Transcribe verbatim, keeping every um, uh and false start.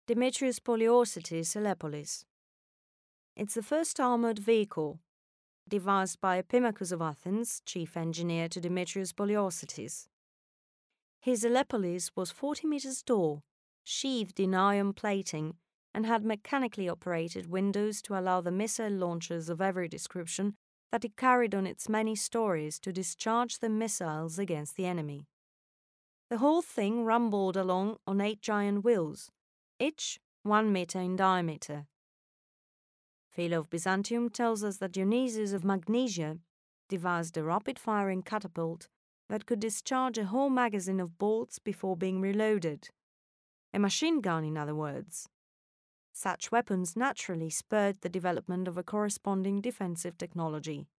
Demetrius Poliorcetes Alepolis. It's the first armoured vehicle devised by Epimachus of Athens, chief engineer to Demetrius Poliorcetes. His Alepolis was forty metres tall, sheathed in iron plating, and had mechanically operated windows to allow the missile launchers of every description that it carried on its many stories to discharge the missiles against the enemy. The whole thing rumbled along on eight giant wheels, each one metre in diameter. Philo of Byzantium tells us that Dionysius of Magnesia devised a rapid-firing catapult that could discharge a whole magazine of bolts before being reloaded. A machine gun, in other words. Such weapons naturally spurred the development of a corresponding defensive technology.